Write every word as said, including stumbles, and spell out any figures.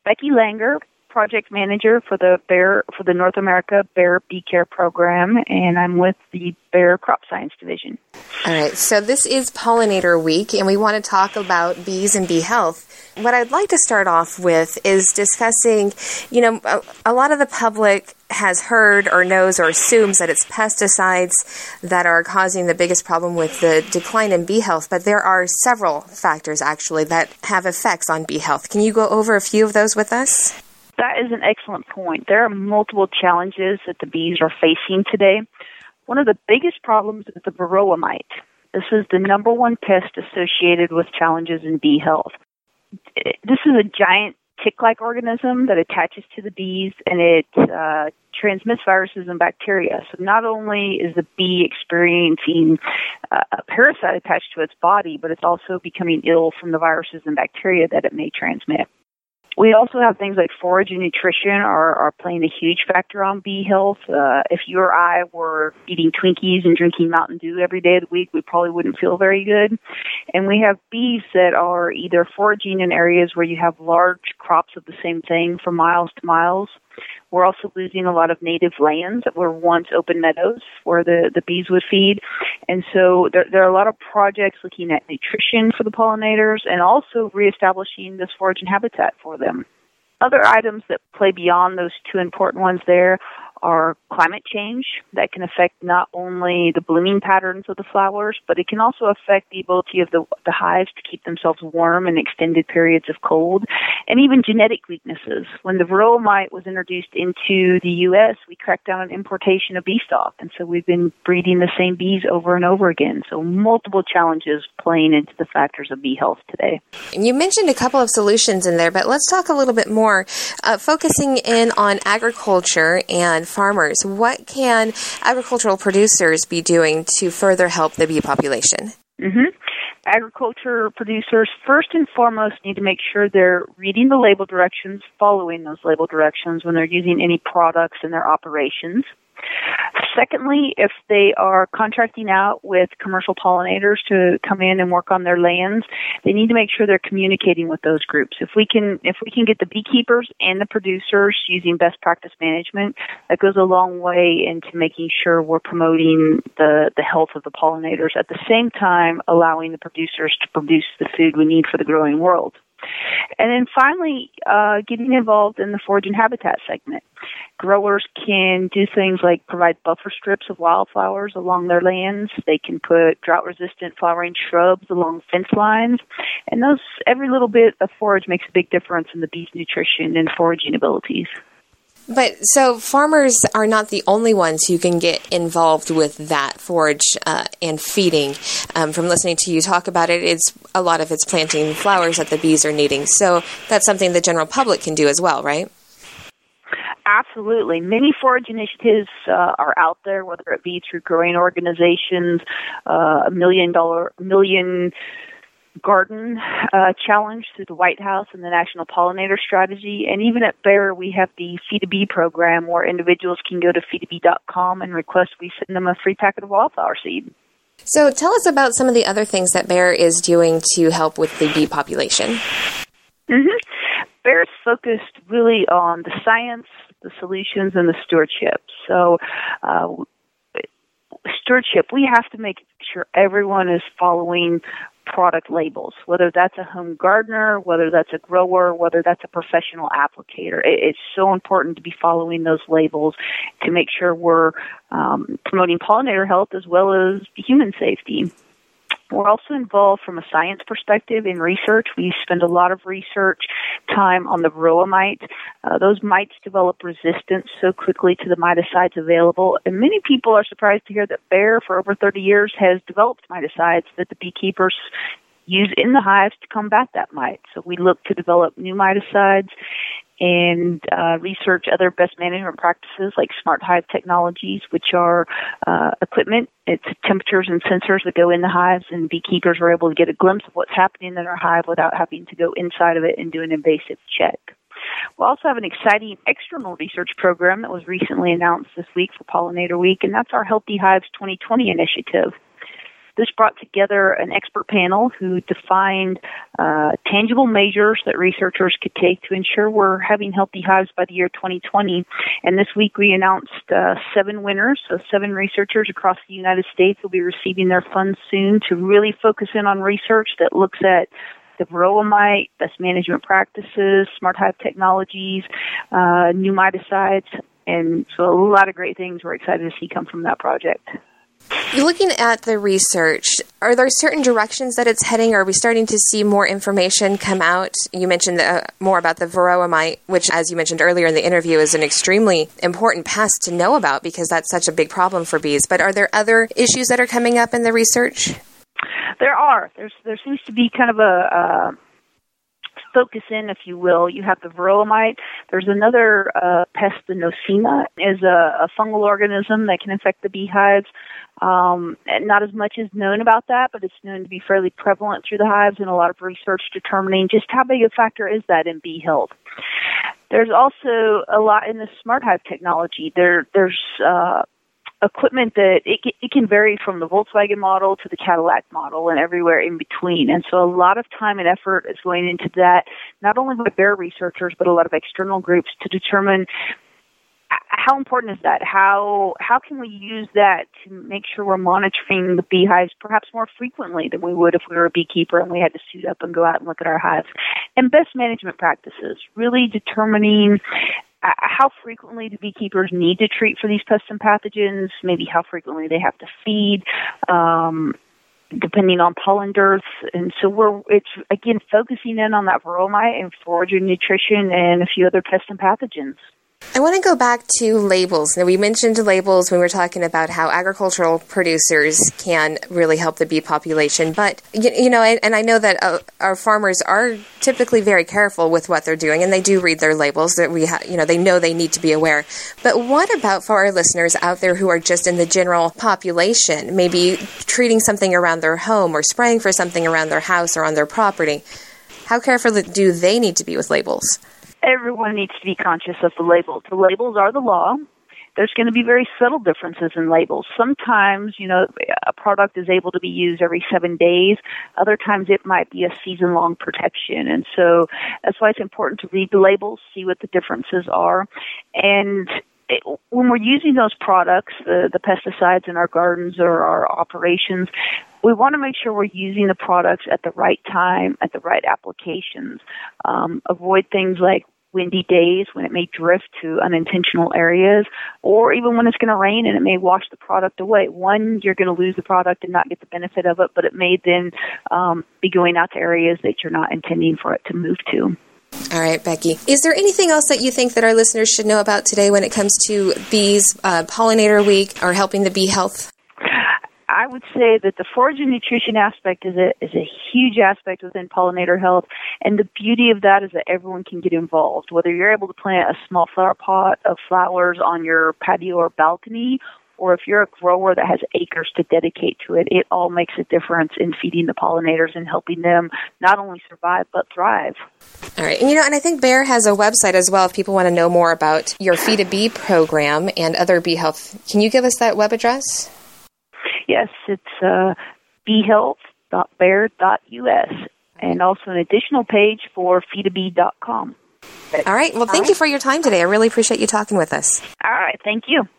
Becky Langer, project manager for the Bayer for the North America Bayer Bee Care Program, and I'm with the Bayer Crop Science Division. All right, so this is Pollinator Week, and we want to talk about bees and bee health. What I'd like to start off with is discussing, you know, a, a lot of the public has heard or knows or assumes that it's pesticides that are causing the biggest problem with the decline in bee health, but there are several factors actually that have effects on bee health. Can you go over a few of those with us? That is an excellent point. There are multiple challenges that the bees are facing today. One of the biggest problems is the varroa mite. This is the number one pest associated with challenges in bee health. This is a giant tick-like organism that attaches to the bees, and it uh, transmits viruses and bacteria. So not only is the bee experiencing uh, a parasite attached to its body, but it's also becoming ill from the viruses and bacteria that it may transmit. We also have things like forage and nutrition are, are playing a huge factor on bee health. Uh, if you or I were eating Twinkies and drinking Mountain Dew every day of the week, we probably wouldn't feel very good. And we have bees that are either foraging in areas where you have large crops of the same thing for miles to miles. We're also losing a lot of native lands that were once open meadows where the, the bees would feed. And so there, there are a lot of projects looking at nutrition for the pollinators and also reestablishing this foraging habitat for them. Other items that play beyond those two important ones there are climate change that can affect not only the blooming patterns of the flowers, but it can also affect the ability of the, the hives to keep themselves warm in extended periods of cold, and even genetic weaknesses. When the varroa mite was introduced into the U S, we cracked down on importation of bee stock, and so we've been breeding the same bees over and over again. So multiple challenges playing into the factors of bee health today. You mentioned a couple of solutions in there, but let's talk a little bit more, uh, focusing in on agriculture and farmers. What can agricultural producers be doing to further help the bee population? Mm-hmm. Agriculture producers, first and foremost, need to make sure they're reading the label directions, following those label directions when they're using any products in their operations. Secondly, if they are contracting out with commercial pollinators to come in and work on their lands, they need to make sure they're communicating with those groups. If we can, if we can get the beekeepers and the producers using best practice management, that goes a long way into making sure we're promoting the, the health of the pollinators at the same time allowing the producers to produce the food we need for the growing world. And then finally, uh, getting involved in the forage and habitat segment. Growers can do things like provide buffer strips of wildflowers along their lands. They can put drought-resistant flowering shrubs along fence lines. And those, every little bit of forage makes a big difference in the bees' nutrition and foraging abilities. But so farmers are not the only ones who can get involved with that forage uh, and feeding. Um, from listening to you talk about it, it's a lot of it's planting flowers that the bees are needing. So that's something the general public can do as well, right? Absolutely. Many forage initiatives uh, are out there, whether it be through growing organizations, uh, a million dollar, million garden uh, challenge through the White House and the National Pollinator Strategy. And even at Bayer, we have the Feed a Bee program where individuals can go to feed a bee dot com and request we send them a free packet of wildflower seed. So tell us about some of the other things that Bayer is doing to help with the bee population. Mm-hmm. Bayer is focused really on the science, the solutions, and the stewardship. So uh, stewardship, we have to make sure everyone is following product labels, whether that's a home gardener, whether that's a grower, whether that's a professional applicator. It's so important to be following those labels to make sure we're um, promoting pollinator health as well as human safety. We're also involved from a science perspective in research. We spend a lot of research time on the varroa mite. Uh, those mites develop resistance so quickly to the miticides available, and many people are surprised to hear that Bayer, for over thirty years, has developed miticides that the beekeepers use in the hives to combat that mite. So we look to develop new miticides and uh, research other best management practices like smart hive technologies, which are uh, equipment. It's temperatures and sensors that go in the hives, and beekeepers are able to get a glimpse of what's happening in our hive without having to go inside of it and do an invasive check. We also have an exciting external research program that was recently announced this week for Pollinator Week, and that's our Healthy Hives twenty twenty initiative. This brought together an expert panel who defined uh, tangible measures that researchers could take to ensure we're having healthy hives by the year twenty twenty. And this week we announced uh, seven winners, so seven researchers across the United States will be receiving their funds soon to really focus in on research that looks at the varroa mite, best management practices, smart hive technologies, uh, new miticides, and so a lot of great things we're excited to see come from that project. Looking at the research, are there certain directions that it's heading? Are we starting to see more information come out? You mentioned uh, more about the varroa mite, which, as you mentioned earlier in the interview, is an extremely important pest to know about because that's such a big problem for bees. But are there other issues that are coming up in the research? There are. There's there seems to be kind of a uh, focus in, if you will. You have the varroa mite. There's another uh, pest, the Nosema, is a, a fungal organism that can infect the beehives. Um, and not as much is known about that, but it's known to be fairly prevalent through the hives, and a lot of research determining just how big a factor is that in bee health. There's also a lot in the smart hive technology. There, there's uh, equipment that it, it can vary from the Volkswagen model to the Cadillac model and everywhere in between. And so a lot of time and effort is going into that, not only by Bayer researchers, but a lot of external groups to determine how important is that? How how can we use that to make sure we're monitoring the beehives perhaps more frequently than we would if we were a beekeeper and we had to suit up and go out and look at our hives? And best management practices, really determining how frequently do beekeepers need to treat for these pests and pathogens, maybe how frequently they have to feed, um, depending on pollen dearths. And so we're, it's, again, focusing in on that varroa mite and foraging nutrition and a few other pests and pathogens. I want to go back to labels. Now, we mentioned labels when we were talking about how agricultural producers can really help the bee population. But, you, you know, and, and I know that uh, our farmers are typically very careful with what they're doing, and they do read their labels. That we, ha- you know, they know they need to be aware. But what about for our listeners out there who are just in the general population, maybe treating something around their home or spraying for something around their house or on their property? How careful do they need to be with labels? Everyone needs to be conscious of the labels. The labels are the law. There's going to be very subtle differences in labels. Sometimes, you know, a product is able to be used every seven days. Other times it might be a season-long protection. And so that's why it's important to read the labels, see what the differences are. And it, when we're using those products, the, the pesticides in our gardens or our operations, we want to make sure we're using the products at the right time, at the right applications. Um, avoid things like windy days when it may drift to unintentional areas, or even when it's going to rain and it may wash the product away. One, you're going to lose the product and not get the benefit of it, but it may then um, be going out to areas that you're not intending for it to move to. All right, Becky. Is there anything else that you think that our listeners should know about today when it comes to bees, uh, Pollinator Week, or helping the bee health? I would say that the forage and nutrition aspect is a is a huge aspect within pollinator health, and the beauty of that is that everyone can get involved. Whether you're able to plant a small flower pot of flowers on your patio or balcony, or if you're a grower that has acres to dedicate to it, it all makes a difference in feeding the pollinators and helping them not only survive but thrive. All right. And, you know, and I think Bayer has a website as well if people want to know more about your Feed a Bee program and other bee health. Can you give us that web address? Yes, it's uh, bee health dot bayer dot u s, and also an additional page for feed a bee dot com. All right. Well, thank you for your time today. I really appreciate you talking with us. All right. Thank you.